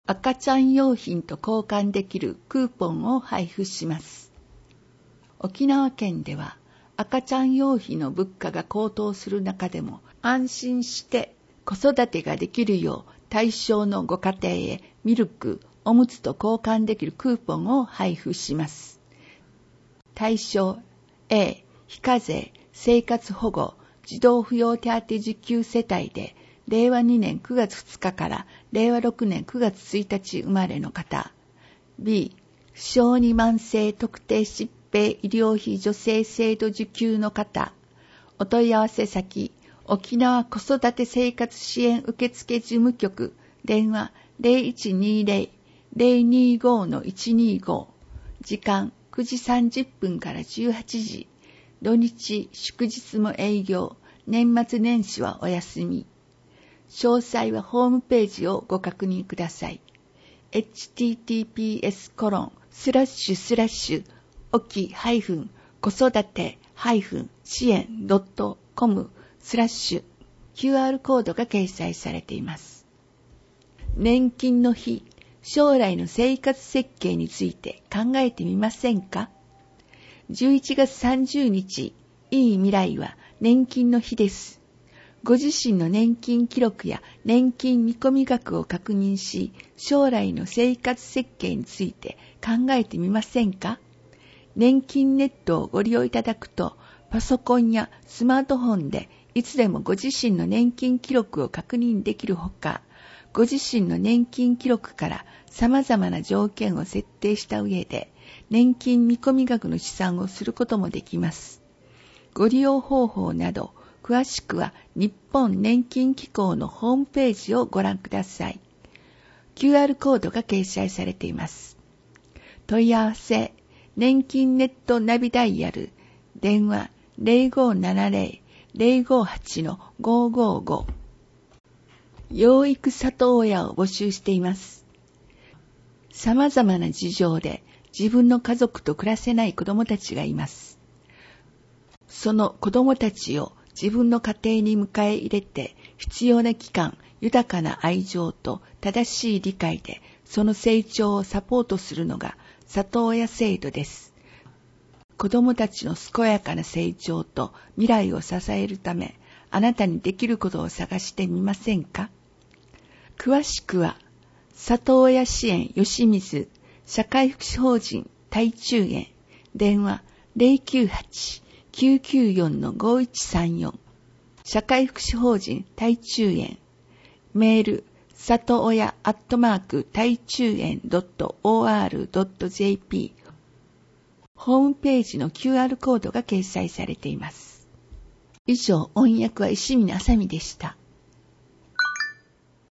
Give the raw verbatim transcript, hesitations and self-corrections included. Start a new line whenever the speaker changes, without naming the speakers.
赤ちゃん用品と交換できるクーポンを配布します。沖縄県では赤ちゃん用品の物価が高騰する中でも安心して子育てができるよう対象のご家庭へミルク、おむつと交換できるクーポンを配布します。対象 A、非課税、生活保護、児童扶養手当受給世帯でれいわにねんくがつふつかかられいわろくねんくがつついたち生まれの方。B、小児慢性特定疾病医療費助成制度受給の方。お問い合わせ先、沖縄子育て生活支援受付事務局、電話 ゼロいちにゼロ ゼロにご のいちにご。時間くじさんじゅっぷんからじゅうはちじ。土日、祝日も営業。年末年始はお休み。詳細はホームページをご確認ください。エイチティーティーピーエスコロンスラッシュスラッシュおきハイフン子育てハイフン支援ドットコムスラッシュ キューアール コードが掲載されています。年金の日、将来の生活設計について考えてみませんか？じゅういちがつさんじゅうにち、いい未来は年金の日です。ご自身の年金記録や年金見込み額を確認し、将来の生活設計について考えてみませんか？年金ネットをご利用いただくと、パソコンやスマートフォンでいつでもご自身の年金記録を確認できるほか、ご自身の年金記録から様々な条件を設定した上で、年金見込み額の試算をすることもできます。ご利用方法など、詳しくは日本年金機構のホームページをご覧ください。キューアール コードが掲載されています。問い合わせ、年金ネットナビダイヤル、電話 ゼロごななゼロ ゼロごはち ごごご。養育里親を募集しています。様々な事情で自分の家族と暮らせない子どもたちがいます。その子どもたちを自分の家庭に迎え入れて、必要な期間、豊かな愛情と正しい理解で、その成長をサポートするのが里親制度です。子どもたちの健やかな成長と未来を支えるため、あなたにできることを探してみませんか？詳しくは、里親支援吉水社会福祉法人台中園、電話 ゼロきゅうはち きゅうきゅうよん ごいちさんよん、社会福祉法人台中園、メール、里親アットマーク台中園 ドットオーアール ドット ジェーピー、ホームページの キューアール コードが掲載されています。以上、音訳は石見あさみでした。